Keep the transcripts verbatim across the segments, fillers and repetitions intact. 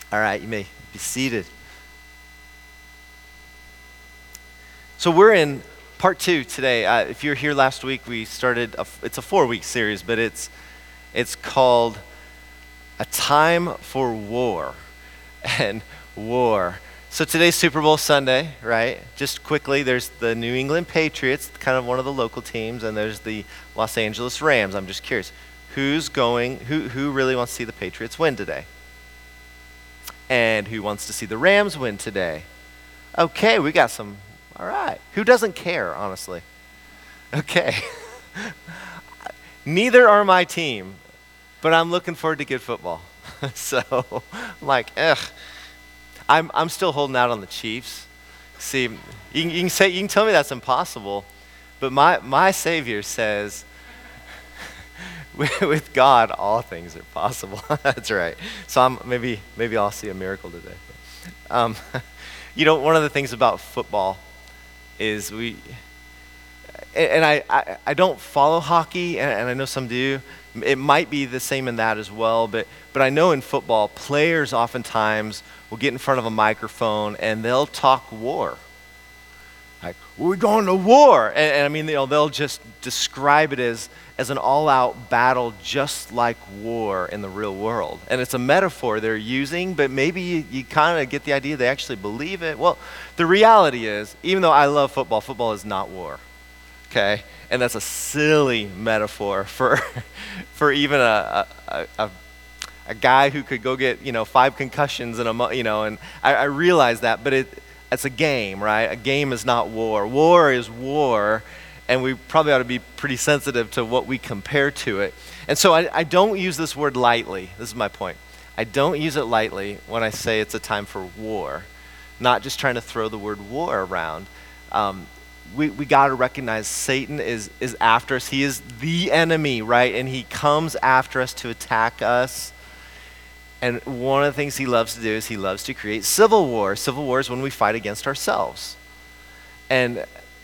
All right, you may be seated. So we're in part two today. Uh, if you were here last week, we started. A, it's a four-week series, but it's it's called "A Time for War," and war. So today's Super Bowl Sunday, right? Just quickly, there's the New England Patriots, kind of one of the local teams, and there's the Los Angeles Rams. I'm just curious, who's going? Who who really wants to see the Patriots win today? And who wants to see the Rams win today? Okay, we got some. All right. Who doesn't care, honestly? Okay. Neither are my team, but I'm looking forward to good football. So I'm like, ugh. I'm I'm still holding out on the Chiefs. See, you can, you can say you can tell me that's impossible, but my my Savior says, with God, all things are possible. That's right. So I'm, maybe maybe I'll see a miracle today. Um, you know, one of the things about football is we, and I, I, I don't follow hockey, and, and I know some do. It might be the same in that as well, but but I know in football, players oftentimes will get in front of a microphone and they'll talk war. Like, we're going to war. And, and I mean, they'll, they'll just describe it as, as an all-out battle just like war in the real world. And it's a metaphor they're using, but maybe you, you kind of get the idea they actually believe it. Well, the reality is, even though I love football, football is not war, okay? And that's a silly metaphor for, for even a, a, a, a guy who could go get, you know, five concussions in a month, you know, and I, I realize that, but it, it's a game, right? A game is not war. War is war, and we probably ought to be pretty sensitive to what we compare to it. And so I, I don't use this word lightly. This is my point. I don't use it lightly when I say it's a time for war, not just trying to throw the word war around. Um, we we got to recognize Satan is is after us. He is the enemy, right? And he comes after us to attack us. And one of the things he loves to do is he loves to create civil war. Civil war is when we fight against ourselves. And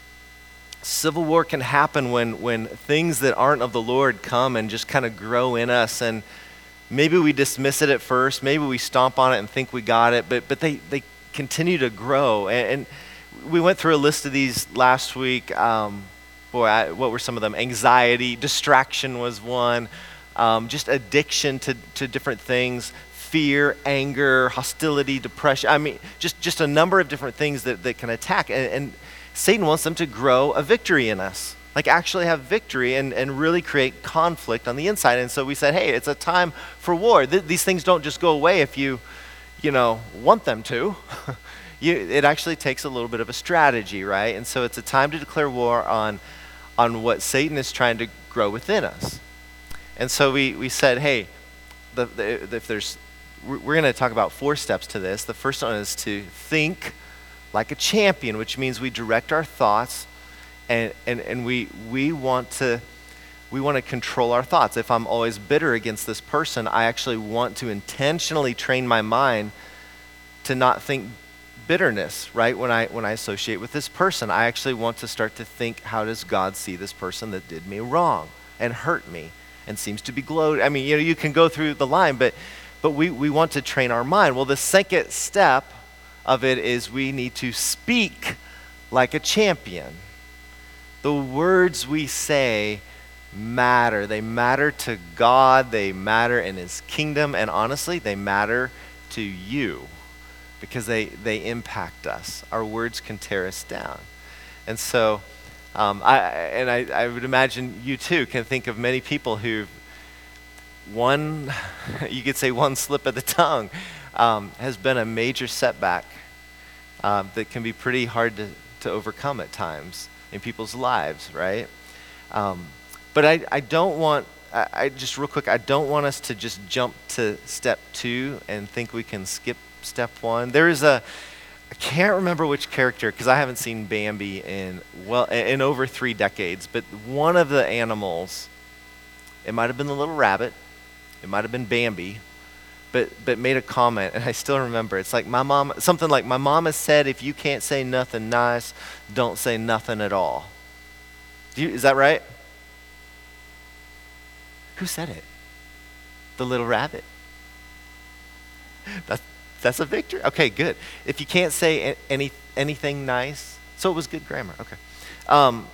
civil war can happen when, when things that aren't of the Lord come and just kind of grow in us. And maybe we dismiss it at first. Maybe we stomp on it and think we got it. But but they, they continue to grow. And, and we went through a list of these last week. Um, boy, I, what were some of them? Anxiety, distraction was one. Um, just addiction to, to different things, fear, anger, hostility, depression. I mean, just, just a number of different things that, that can attack. And, and Satan wants them to grow a victory in us, like actually have victory and, and really create conflict on the inside. And so we said, hey, it's a time for war. Th- these things don't just go away if you, you know, want them to. you, it actually takes a little bit of a strategy, right? And so it's a time to declare war on, on what Satan is trying to grow within us. And so we, we said, hey, the, the, if there's, we're, we're going to talk about four steps to this. The first one is to think like a champion, which means we direct our thoughts, and, and, and we we want to we want to control our thoughts. If I'm always bitter against this person, I actually want to intentionally train my mind to not think bitterness, right? When I when I associate with this person, I actually want to start to think, how does God see this person that did me wrong and hurt me and seems to be gloating? I mean, you know, you can go through the line, but but we, we want to train our mind. Well, the second step of it is we need to speak like a champion. The words we say matter. They matter to God. They matter in his kingdom. And honestly, they matter to you because they, they impact us. Our words can tear us down. And so, um, I and I, I would imagine you too can think of many people who one, you could say one slip of the tongue um, has been a major setback uh, that can be pretty hard to, to overcome at times in people's lives, right? Um, but I, I don't want, I, I just real quick, I don't want us to just jump to step two and think we can skip step one. There is a, I can't remember which character, because I haven't seen Bambi in, well, in over three decades, but one of the animals, it might have been the little rabbit, it might have been Bambi, but but made a comment, and I still remember. It's like my mom, something like, my mom has said, if you can't say nothing nice, don't say nothing at all. Do you, is that right? Who said it? The little rabbit. That's That's a victory. Okay, good. If you can't say a- any anything nice, so it was good grammar. Okay. Um,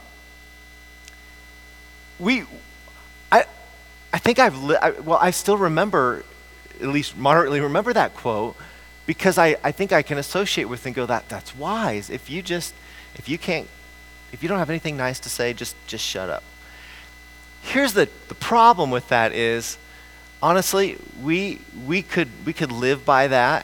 we, I, I think I've li- I, well, I still remember, at least moderately remember that quote, because I, I think I can associate with and go that that's wise. If you just if you can't if you don't have anything nice to say, just just shut up. Here's the the problem with that is, honestly, we we could we could live by that,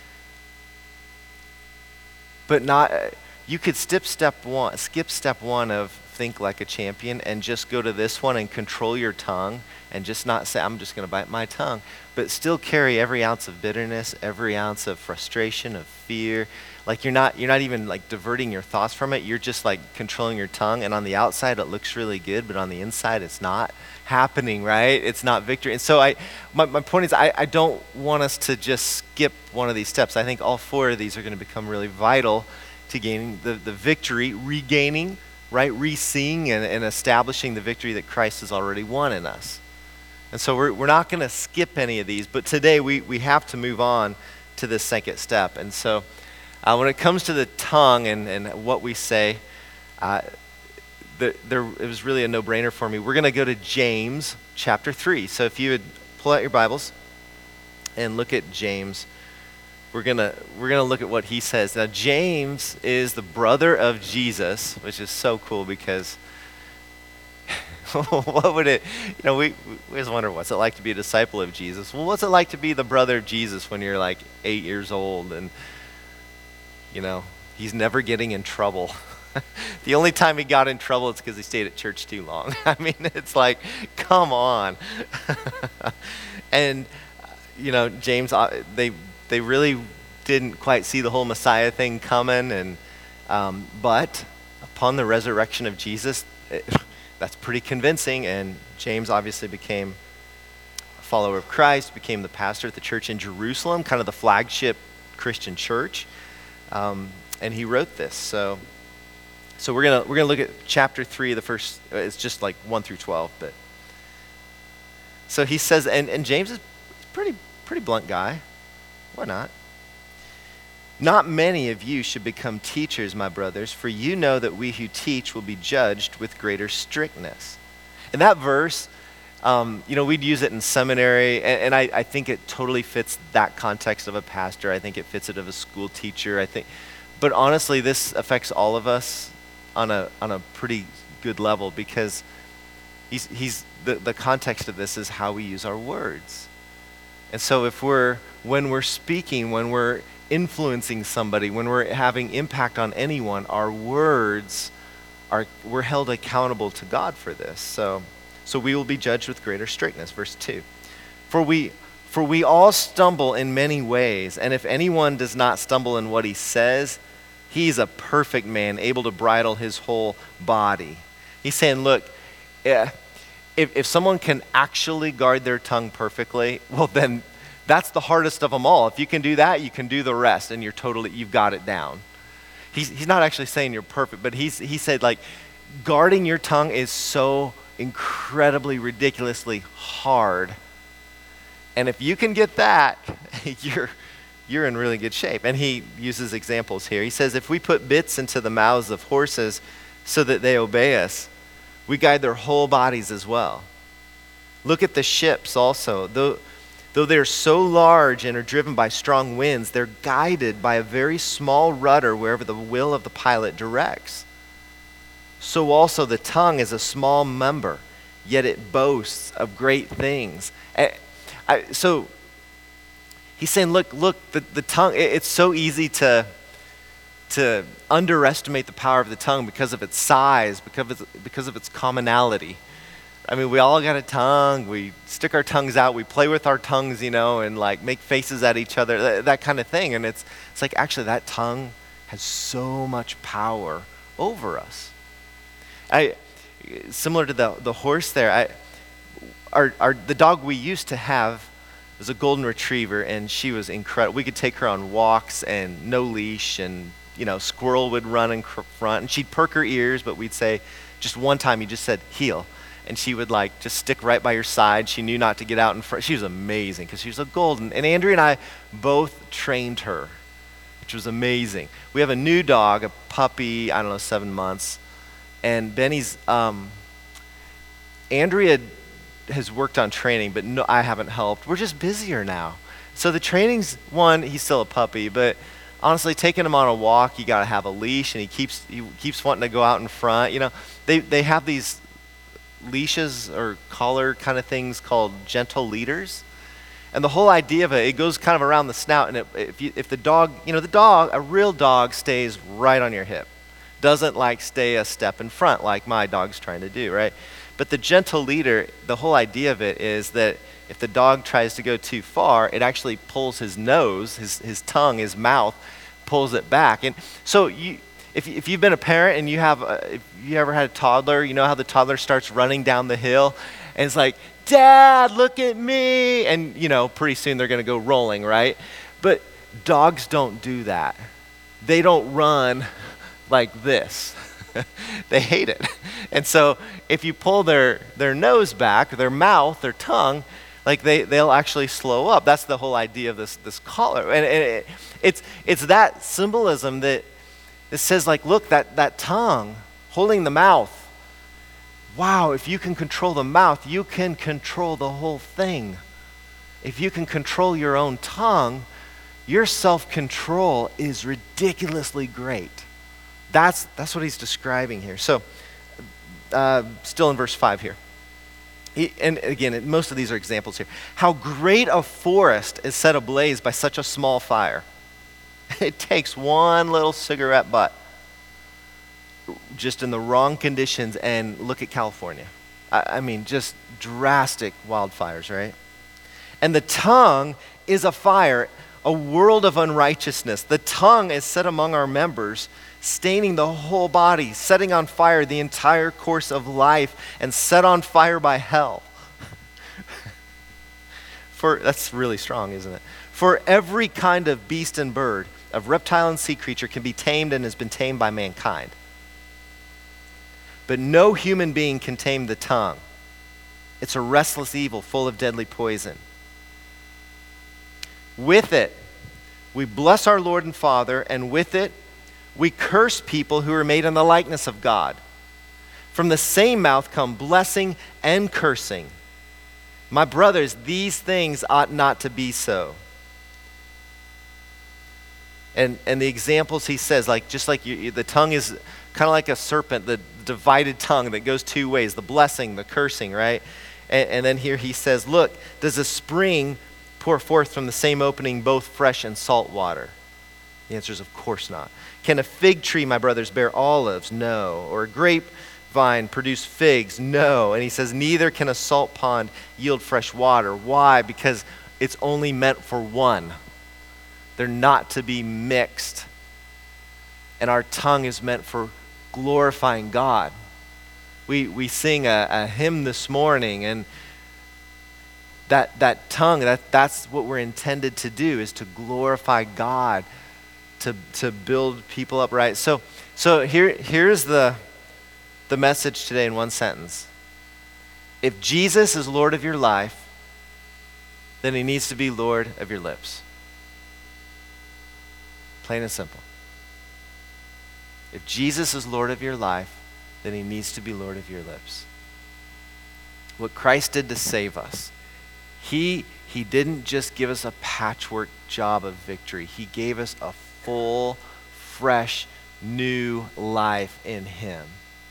but not. You could skip step one, skip step one of think like a champion, and just go to this one and control your tongue, and just not say I'm just going to bite my tongue, but still carry every ounce of bitterness, every ounce of frustration, of fear. Like you're not you're not even like diverting your thoughts from it. You're just like controlling your tongue, and on the outside it looks really good, but on the inside it's not happening, right? It's not victory. And so I my, my point is I, I don't want us to just skip one of these steps. I think all four of these are going to become really vital to gaining the, the victory, regaining, right, re-seeing and, and establishing the victory that Christ has already won in us. And so we're, we're not going to skip any of these, but today we, we have to move on to this second step. And so uh, when it comes to the tongue and, and what we say, uh, the, there, it was really a no-brainer for me. We're going to go to James chapter three. So if you would pull out your Bibles and look at James, we're gonna we're gonna look at what he says. Now James is the brother of Jesus, which is so cool because what would it, you know, we, we always wonder what's it like to be a disciple of Jesus. Well, what's it like to be the brother of Jesus when you're like eight years old and, you know, he's never getting in trouble. The only time he got in trouble is because he stayed at church too long. I mean, it's like, come on. And, you know, James, they they really didn't quite see the whole Messiah thing coming. And um, but upon the resurrection of Jesus, it, that's pretty convincing. And James obviously became a follower of Christ, became the pastor at the church in Jerusalem, kind of the flagship Christian church. Um, and he wrote this. So. So we're gonna we're gonna look at chapter three, the first. It's just like one through twelve, but so he says, and, and James is pretty pretty blunt guy. Why not? Not many of you should become teachers, my brothers, for you know that we who teach will be judged with greater strictness. And that verse, um, you know, we'd use it in seminary, and, and I, I think it totally fits that context of a pastor. I think it fits it of a school teacher. I think, but honestly, this affects all of us on a on a pretty good level, because he's he's the, the context of this is how we use our words. And so if we're when we're speaking, when we're influencing somebody, when we're having impact on anyone, our words are we're held accountable to God for this. So so we will be judged with greater strictness. Verse two. For we for we all stumble in many ways, and if anyone does not stumble in what he says, he's a perfect man, able to bridle his whole body. He's saying, look, if, if someone can actually guard their tongue perfectly, well then that's the hardest of them all. If you can do that, you can do the rest, and you're totally, you've got it down. He's, he's not actually saying you're perfect, but he's, he said like, guarding your tongue is so incredibly, ridiculously hard. And if you can get that, you're you're in really good shape. And he uses examples here. He says, if we put bits into the mouths of horses so that they obey us, we guide their whole bodies as well. Look at the ships also. Though, though they're so large and are driven by strong winds, they're guided by a very small rudder wherever the will of the pilot directs. So also the tongue is a small member, yet it boasts of great things. I, I, so he's saying, look, look, the, the tongue, it, it's so easy to, to underestimate the power of the tongue because of its size, because of its, because of its commonality. I mean, we all got a tongue, we stick our tongues out, we play with our tongues, you know, and like make faces at each other, that, that kind of thing. And it's, it's like, actually that tongue has so much power over us. I, similar to the, the horse there, I, our, our, the dog we used to have was a golden retriever, and she was incredible. We could take her on walks and no leash, and you know, squirrel would run in front, and she'd perk her ears, but we'd say, just one time he just said, heel. and she would like just stick right by your side. She knew not to get out in front. She was amazing because she was a golden. And Andrea and I both trained her, which was amazing. We have a new dog, a puppy, I don't know, seven months. And Benny's, um, Andrea has worked on training, but no, I haven't helped. We're just busier now. So the training's one, he's still a puppy, but honestly, taking him on a walk, you got to have a leash, and he keeps he keeps wanting to go out in front. You know, they they have these leashes or collar kind of things called gentle leaders, and the whole idea of it, it goes kind of around the snout, and it, if you if the dog, you know, the dog, a real dog stays right on your hip, doesn't like stay a step in front like my dog's trying to do, right? But the gentle leader, the whole idea of it is that if the dog tries to go too far, it actually pulls his nose, his, his tongue, his mouth, pulls it back. And so you, if, if you've been a parent and you have, a, if you ever had a toddler, you know how the toddler starts running down the hill and it's like, Dad, look at me. And, you know, pretty soon they're going to go rolling, right? But dogs don't do that. They don't run like this. They hate it. And so if you pull their, their nose back, their mouth, their tongue, like they, they'll actually slow up. That's the whole idea of this, this collar. And, and it, it's, it's that symbolism that it says like, look, that, that tongue holding the mouth. Wow, if you can control the mouth, you can control the whole thing. If you can control your own tongue, your self-control is ridiculously great. That's, that's what he's describing here. So, uh, still in verse five here. He, and again, most of these are examples here. How great a forest is set ablaze by such a small fire. It takes one little cigarette butt, just in the wrong conditions, and look at California. I, I mean, just drastic wildfires, right? And the tongue is a fire, a world of unrighteousness. The tongue is set among our members, staining the whole body, setting on fire the entire course of life, and set on fire by hell. For that's really strong, isn't it? For every kind of beast and bird, of reptile and sea creature can be tamed and has been tamed by mankind. But no human being can tame the tongue. It's a restless evil full of deadly poison. With it, we bless our Lord and Father, and with it, we curse people who are made in the likeness of God. From the same mouth come blessing and cursing. My brothers, these things ought not to be so. And and the examples he says, like just like you, the tongue is kind of like a serpent, the divided tongue that goes two ways, the blessing, the cursing, right? And, and then here he says, look, does a spring pour forth from the same opening both fresh and salt water? The answer is of course not. Can a fig tree, my brothers, bear olives? No. Or a grapevine produce figs? No. And he says, neither can a salt pond yield fresh water. Why? Because it's only meant for one. They're not to be mixed. And our tongue is meant for glorifying God. We we sing a, a hymn this morning, and that that tongue, that, that's what we're intended to do, is to glorify God, to to build people up right. So so here here's the the message today in one sentence. If Jesus is Lord of your life, then he needs to be Lord of your lips. Plain and simple. If Jesus is Lord of your life, then he needs to be Lord of your lips. What Christ did to save us, he he didn't just give us a patchwork job of victory. He gave us a full, fresh, new life in him.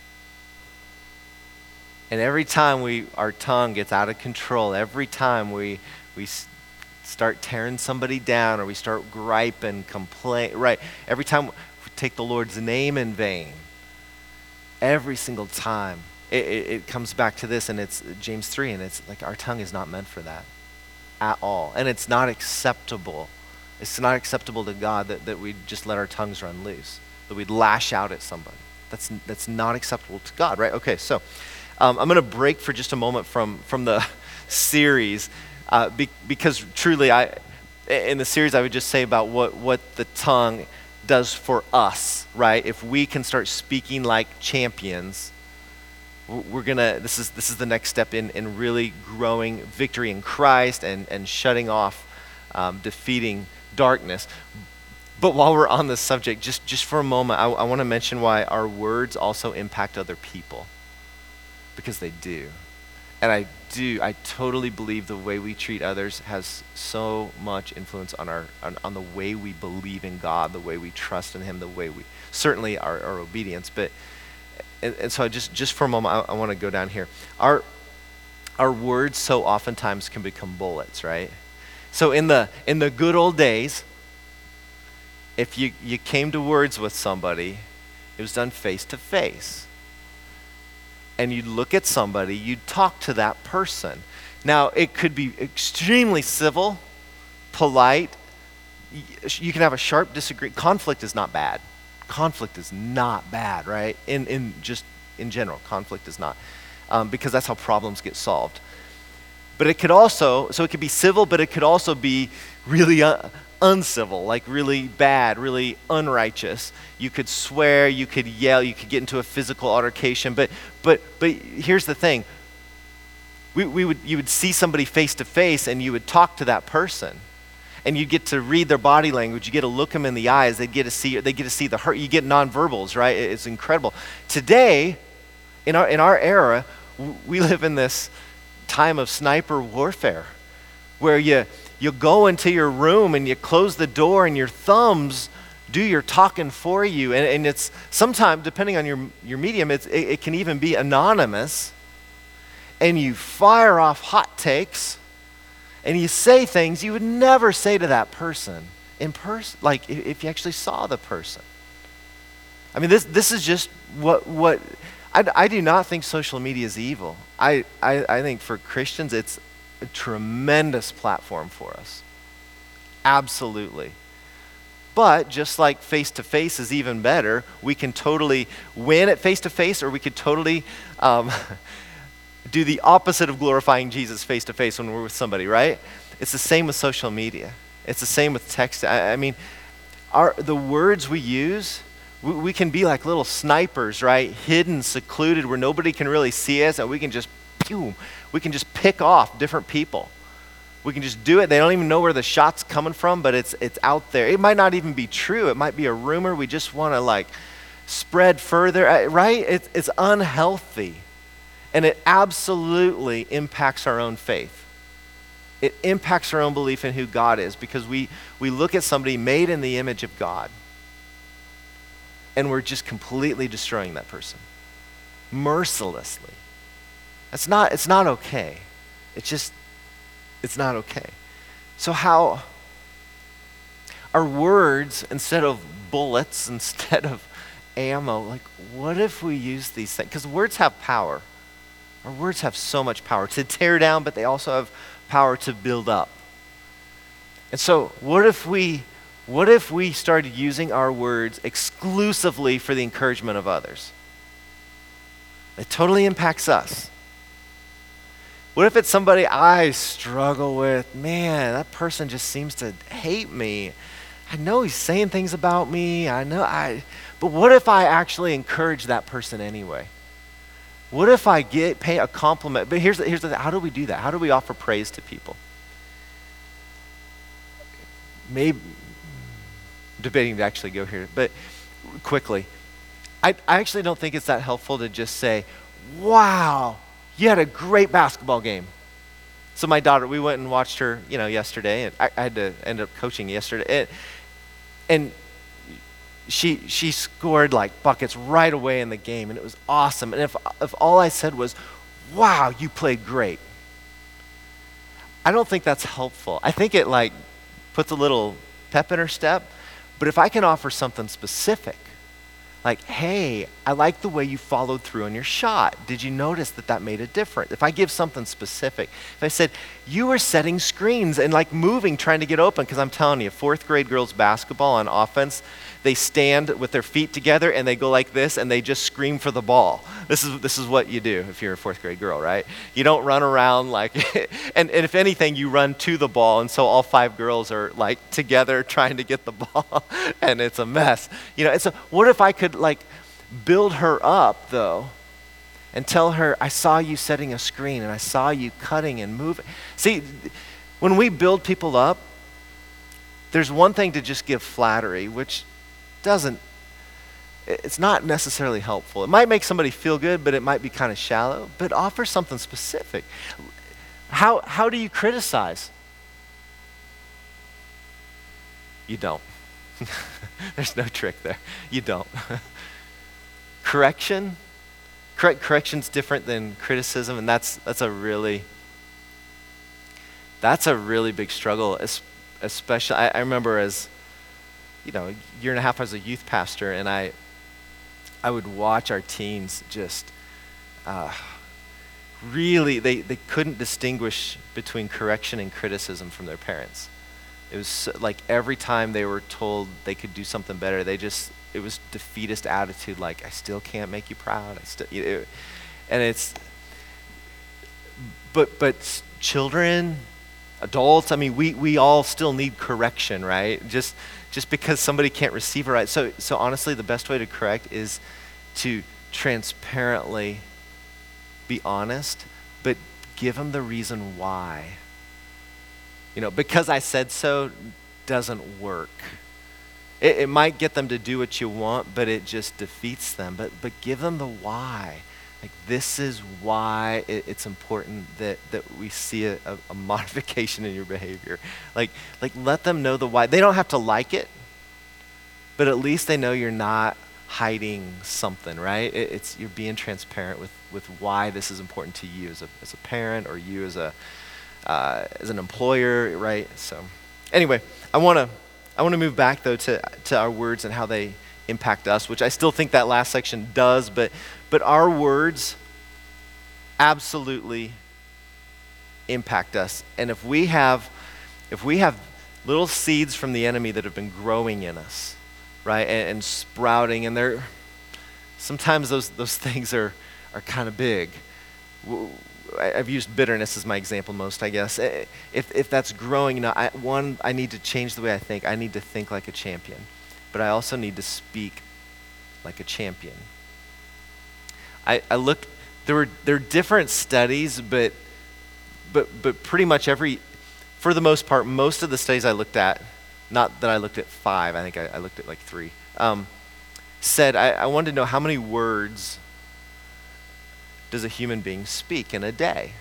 And every time we our tongue gets out of control, every time we we start tearing somebody down, or we start griping, complain, right? Every time we take the Lord's name in vain, every single time, it, it, it comes back to this, and it's James three, and it's like our tongue is not meant for that at all. And it's not acceptable. It's not acceptable to God that, that we just let our tongues run loose, that we'd lash out at somebody. That's that's not acceptable to God, right? Okay, so um, I'm going to break for just a moment from, from the series, uh, be, because truly, I in the series, I would just say about what, what the tongue does for us, right? If we can start speaking like champions, we're gonna, this is this is the next step in, in really growing victory in Christ and, and shutting off, um, defeating darkness. But while we're on this subject, just, just for a moment, I, I want to mention why our words also impact other people. Because they do. And I do, I totally believe the way we treat others has so much influence on our on, on the way we believe in God, the way we trust in him, the way we, certainly our, our obedience. But, and, and so I just, just for a moment, I, I want to go down here. Our, our words so oftentimes can become bullets, right? So in the in the good old days, if you, you came to words with somebody, it was done face to face. And you'd look at somebody, you'd talk to that person. Now, it could be extremely civil, polite. You can have a sharp disagreement. Conflict is not bad. Conflict is not bad, right? In in just in general, conflict is not, um, because that's how problems get solved. But it could also, so it could be civil, but it could also be really uh, uncivil, like really bad, really unrighteous. You could swear, you could yell, you could get into a physical altercation. But but but here's the thing. We we would you would see somebody face to face and you would talk to that person. And you get to read their body language, you get to look them in the eyes, they get to see they get to see the hurt, you get nonverbals, right? It's incredible. Today, in our in our era, we live in this time of sniper warfare where you you go into your room and you close the door and your thumbs do your talking for you. And, and it's sometimes, depending on your, your medium, it's, it, it can even be anonymous. And you fire off hot takes and you say things you would never say to that person in person, like if, if you actually saw the person. I mean, this this is just what, what I, I do not think social media is evil. I, I, I think for Christians, it's a tremendous platform for us. Absolutely. But just like face-to-face is even better, we can totally win at face-to-face, or we could totally um, do the opposite of glorifying Jesus face-to-face when we're with somebody, right? It's the same with social media. It's the same with text. I, I mean, our the words we use, we, we can be like little snipers, right? Hidden, secluded, where nobody can really see us, and we can just pew, we can just pick off different people. We can just do it. They don't even know where the shot's coming from, but it's it's out there. It might not even be true. It might be a rumor. We just want to like spread further, right? It's, it's unhealthy. And it absolutely impacts our own faith. It impacts our own belief in who God is, because we, we look at somebody made in the image of God and we're just completely destroying that person mercilessly. That's not, it's not okay. It's just, it's not okay. So how, our words, instead of bullets, instead of ammo, like what if we use these things? Because words have power. Our words have so much power to tear down, but they also have power to build up. And so what if we, what if we started using our words exclusively for the encouragement of others? It totally impacts us. What if it's somebody I struggle with? Man, that person just seems to hate me. I know he's saying things about me. I know I, but what if I actually encourage that person anyway? What if I get pay a compliment? But here's the, here's the thing. How do we do that? How do we offer praise to people? Maybe debating to actually go here, but quickly, I, I actually don't think it's that helpful to just say, "Wow, you had a great basketball game." So my daughter, we went and watched her, you know, yesterday, and I, I had to end up coaching yesterday, and, and she she scored like buckets right away in the game, and it was awesome. And if if all I said was, "Wow, you played great," I don't think that's helpful. I think it like puts a little pep in her step. But if I can offer something specific, like, "Hey, I like the way you followed through on your shot. Did you notice that that made a difference?" If I give something specific, if I said, "You were setting screens and like moving, trying to get open," because I'm telling you, fourth grade girls basketball on offense, they stand with their feet together and they go like this and they just scream for the ball. This is this is what you do if you're a fourth grade girl, right? You don't run around like, and, and if anything, you run to the ball, and so all five girls are like together trying to get the ball, and it's a mess. You know, and so what if I could like build her up though, And tell her, I saw you setting a screen and I saw you cutting and moving. See, when we build people up, there's one thing to just give flattery, which doesn't, it's not necessarily helpful. It might make somebody feel good, but it might be kind of shallow. But offer something specific. How, how do you criticize? You don't. There's no trick there. You don't. Correction? Correct, correction's different than criticism, and that's that's a really that's a really big struggle. Especially, I, I remember as you know, a year and a half as a youth pastor, and I I would watch our teens just uh, really they they couldn't distinguish between correction and criticism from their parents. It was so, like every time they were told they could do something better, they just it was defeatist attitude, like, I still can't make you proud. I still, you know, and it's, but but children, adults, I mean, we we all still need correction, right? Just just because somebody can't receive it right. So so honestly, the best way to correct is to transparently be honest, but give them the reason why. You know, because I said so doesn't work. It, it might get them to do what you want, but it just defeats them. But but give them the why. Like, this is why it, it's important that, that we see a, a, a modification in your behavior. Like like let them know the why. They don't have to like it, but at least they know you're not hiding something, right? It, it's you're being transparent with, with why this is important to you as a as a parent, or you as a uh, as an employer, right? So anyway, I want to. I want to move back, though, to, to our words and how they impact us, which I still think that last section does, but but our words absolutely impact us. And if we have if we have little seeds from the enemy that have been growing in us, right, and, and sprouting, and they're sometimes those those things are are kind of big. I've used bitterness as my example most, I guess. If if that's growing, you know, I, one, I need to change the way I think. I need to think like a champion. But I also need to speak like a champion. I, I looked, there were there are different studies, but but but pretty much every, for the most part, most of the studies I looked at, not that I looked at five, I think I, I looked at like three, um, said I, I wanted to know how many words does a human being speak in a day?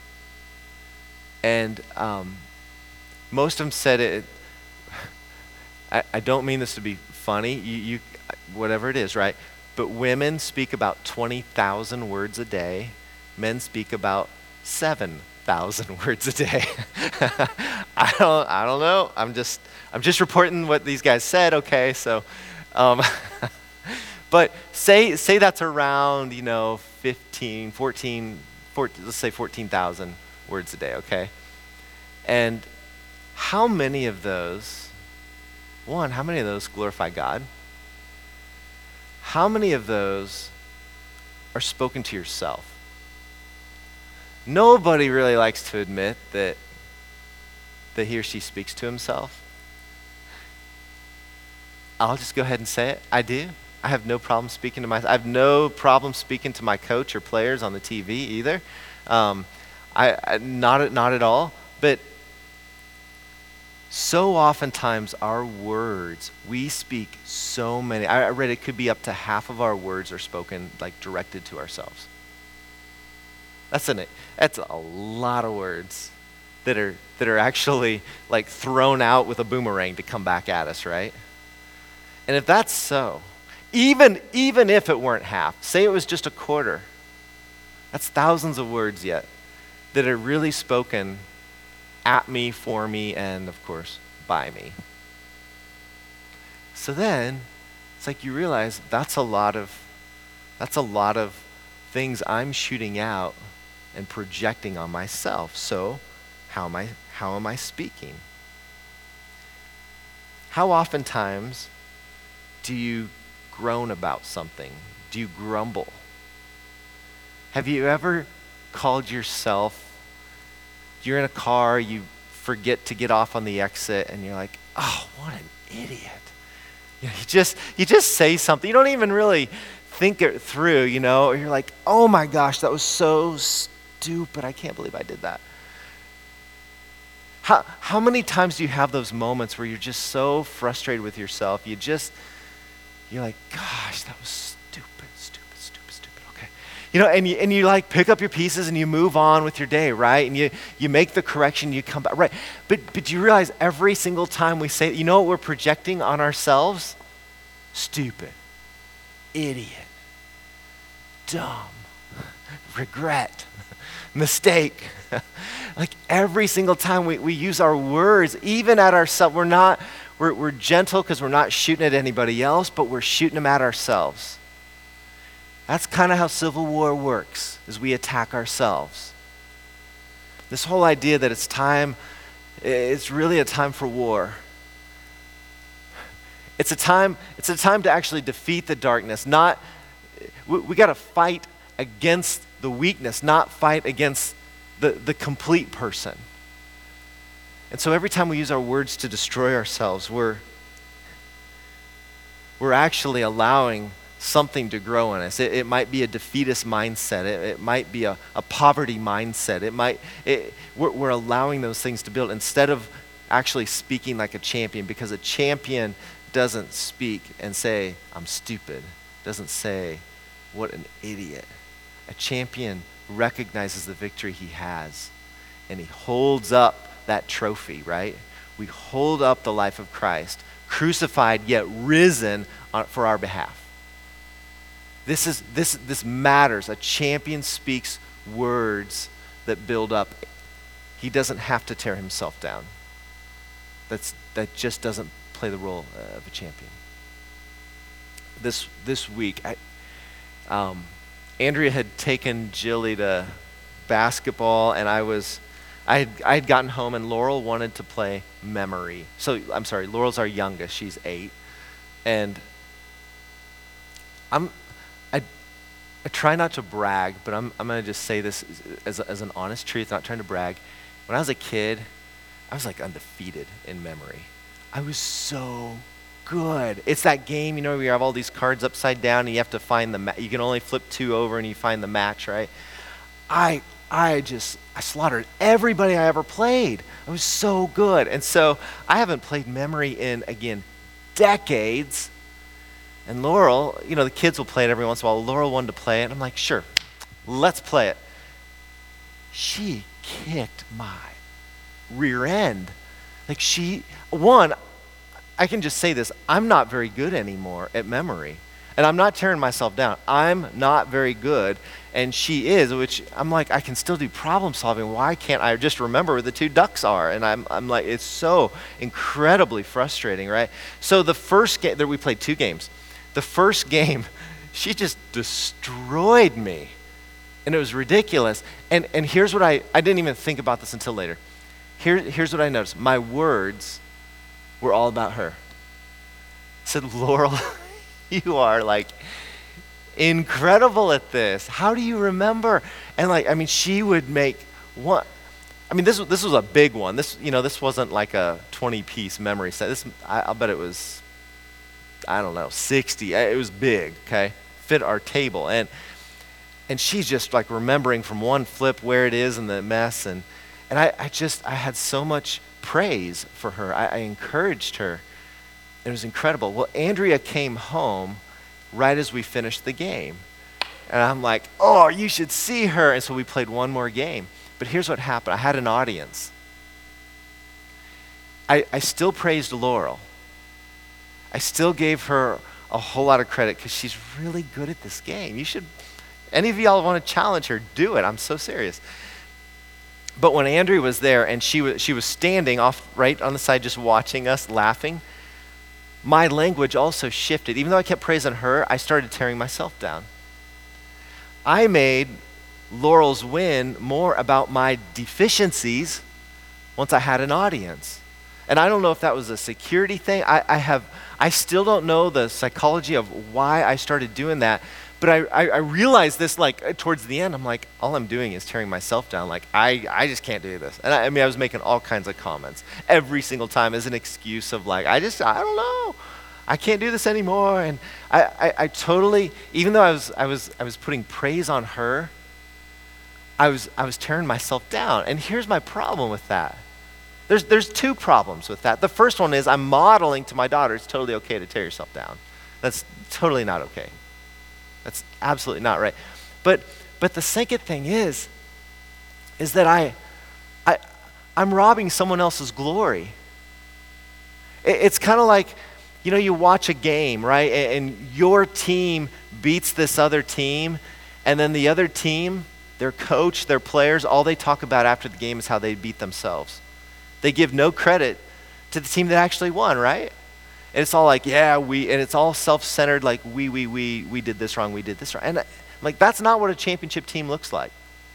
And um, most of them said it, I, I don't mean this to be funny, you, you, whatever it is, right? But women speak about twenty thousand words a day. Men speak about seven thousand words a day. I don't, I don't know. I'm just, I'm just reporting what these guys said, okay? So, um, but say, say that's around, you know, fifteen, fourteen, fourteen, let's say fourteen thousand words a day, okay? And how many of those, one, how many of those glorify God? How many of those are spoken to yourself? Nobody really likes to admit that, that he or she speaks to himself. I'll just go ahead and say it. I do. I have no problem speaking to myself. I have no problem speaking to my coach or players on the T V either. Um, I, I not not at all. But so oftentimes our words, we speak so many. I, I read it could be up to half of our words are spoken like directed to ourselves. That's an that's a lot of words that are that are actually like thrown out with a boomerang to come back at us, right? And if that's so, Even, even if it weren't half, say it was just a quarter, that's thousands of words yet that are really spoken at me, for me, and of course, by me. So then, it's like you realize that's a lot of, that's a lot of things I'm shooting out and projecting on myself. So how am I, how am I speaking? How oftentimes do you groan about something? Do you grumble? Have you ever called yourself, you're in a car, you forget to get off on the exit, and you're like, oh, what an idiot. You know, you just you just say something. You don't even really think it through, you know, or you're like, oh my gosh, that was so stupid. I can't believe I did that. How, how many times do you have those moments where you're just so frustrated with yourself? You just, you're like, gosh, that was stupid, stupid, stupid, stupid. Okay. You know, and you, and you like pick up your pieces and you move on with your day, right? And you, you make the correction, you come back, right? But, but you realize every single time we say, you know what we're projecting on ourselves? Stupid, idiot, dumb, regret, mistake. Like every single time we, we use our words, even at ourselves, we're not, we're, we're gentle because we're not shooting at anybody else, but we're shooting them at ourselves. That's kind of how civil war works, is we attack ourselves. This whole idea that it's time, it's really a time for war. It's a time, it's a time to actually defeat the darkness, not, we, we got to fight against the weakness, not fight against the, the complete person. And so every time we use our words to destroy ourselves, we're, we're actually allowing something to grow in us. It, it might be a defeatist mindset. It, it might be a, a poverty mindset. It might, it, we're, we're allowing those things to build instead of actually speaking like a champion, because a champion doesn't speak and say, I'm stupid. Doesn't say, what an idiot. A champion recognizes the victory he has, and he holds up that trophy, right? We hold up the life of Christ, crucified yet risen on, for our behalf. This is this this matters. A champion speaks words that build up. He doesn't have to tear himself down. That's that just doesn't play the role uh, of a champion. This this week, I, um, Andrea had taken Jilly to basketball, and I was, I had, I had gotten home, and Laurel wanted to play memory. So I'm sorry, Laurel's our youngest; she's eight, and I'm, I, I try not to brag, but I'm I'm gonna just say this as as an honest truth, not trying to brag. When I was a kid, I was like undefeated in memory. I was so good. It's that game, you know, where you have all these cards upside down and you have to find the, ma- you can only flip two over and you find the match, right? I I just, I slaughtered everybody I ever played. I was so good. And so I haven't played memory in, again, decades. And Laurel, you know, the kids will play it every once in a while. Laurel wanted to play it. And I'm like, sure, let's play it. She kicked my rear end. Like she, one, I can just say this, I'm not very good anymore at memory. And I'm not tearing myself down. I'm not very good, and she is, which I'm like, I can still do problem solving. Why can't I just remember where the two ducks are? And I'm, I'm like, it's so incredibly frustrating, right? So the first game, we played two games. The first game, she just destroyed me. And it was ridiculous. And and here's what I, I didn't even think about this until later. Here, here's what I noticed. My words were all about her. I said, Laurel, you are like incredible at this. How do you remember? And like, I mean, she would make one. I mean, this was this was a big one. This, you know, this wasn't like a twenty piece memory set. This, I, I'll bet it was, I don't know, sixty. It was big. Okay, fit our table, and and she's just like remembering from one flip where it is and the mess, and and I, I just I had so much praise for her. I, I encouraged her. It was incredible. Well, Andrea came home right as we finished the game. And I'm like, oh, you should see her. And so we played one more game. But here's what happened. I had an audience. I, I still praised Laurel. I still gave her a whole lot of credit because she's really good at this game. You should, any of y'all want to challenge her, do it. I'm so serious. But when Andrea was there and she was, she was standing off right on the side just watching us, laughing, my language also shifted. Even though I kept praising her, I started tearing myself down. I made Laurel's win more about my deficiencies once I had an audience. And I don't know if that was a security thing. I, I have, I still don't know the psychology of why I started doing that. But I, I, I realized this like towards the end. I'm like, all I'm doing is tearing myself down. Like, I, I just can't do this. And I, I mean, I was making all kinds of comments every single time as an excuse of like, I just, I don't know. I can't do this anymore. And I, I, I totally, even though I was, I was, I was putting praise on her, I was, I was tearing myself down. And here's my problem with that. There's, there's two problems with that. The first one is I'm modeling to my daughter, it's totally okay to tear yourself down. That's totally not okay. That's absolutely not right. But, but the second thing is, is that I, I, I'm robbing someone else's glory. It, it's kind of like, you know, you watch a game, right? And, and your team beats this other team, and then the other team, their coach, their players, all they talk about after the game is how they beat themselves. They give no credit to the team that actually won, right? And it's all like, yeah, we, and it's all self-centered, like we, we, we, we did this wrong, we did this wrong. And I'm like, that's not what a championship team looks like.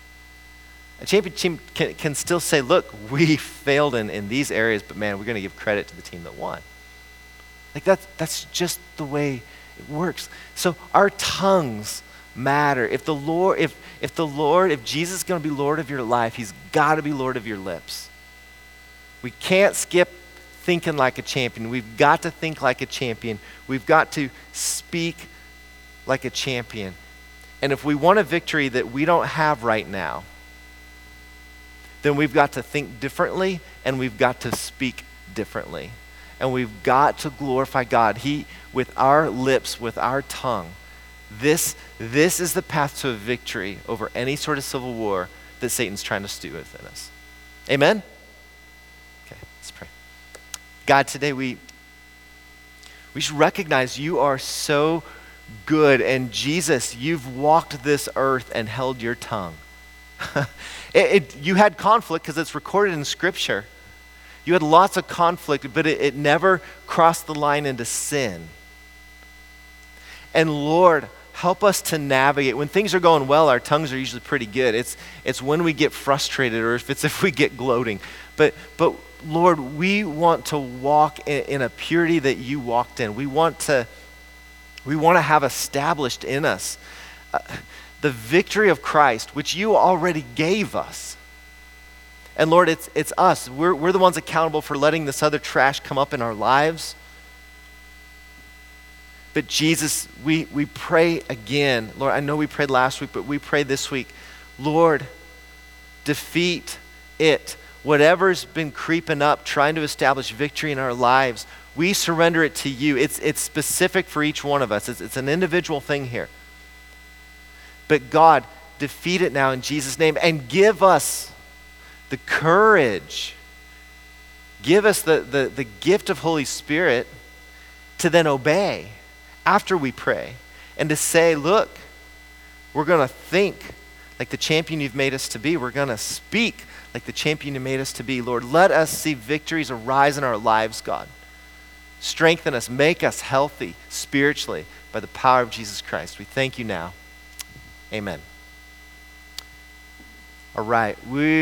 A championship team can, can still say, look, we failed in, in these areas, but man, we're going to give credit to the team that won. Like that's, that's just the way it works. So our tongues matter. If the Lord, if, if the Lord, if Jesus is going to be Lord of your life, he's got to be Lord of your lips. We can't skip thinking like a champion. We've got to think like a champion. We've got to speak like a champion. And if we want a victory that we don't have right now, then we've got to think differently and we've got to speak differently. And we've got to glorify God. He, with our lips, with our tongue, this, this is the path to a victory over any sort of civil war that Satan's trying to stew within us. Amen? Okay, let's pray. God, today we, we should recognize you are so good. And Jesus, you've walked this earth and held your tongue. it, it, you had conflict because it's recorded in Scripture. You had lots of conflict, but it, it never crossed the line into sin. And Lord, help us to navigate. When things are going well, our tongues are usually pretty good. It's, it's when we get frustrated or if it's if we get gloating. But, but Lord, we want to walk in, in a purity that you walked in. We want to, we want to have established in us uh, the victory of Christ, which you already gave us. And Lord, it's, it's us. We're, we're the ones accountable for letting this other trash come up in our lives. But Jesus, we, we pray again. Lord, I know we prayed last week, but we pray this week. Lord, defeat it. Whatever's been creeping up, trying to establish victory in our lives, we surrender it to you. It's, it's specific for each one of us. It's, it's an individual thing here. But God, defeat it now in Jesus' name and give us the courage, give us the, the, the gift of Holy Spirit to then obey after we pray and to say, look, we're going to think like the champion you've made us to be. We're going to speak like the champion you made us to be. Lord, let us see victories arise in our lives, God. Strengthen us, make us healthy spiritually by the power of Jesus Christ. We thank you now. Amen. All right. We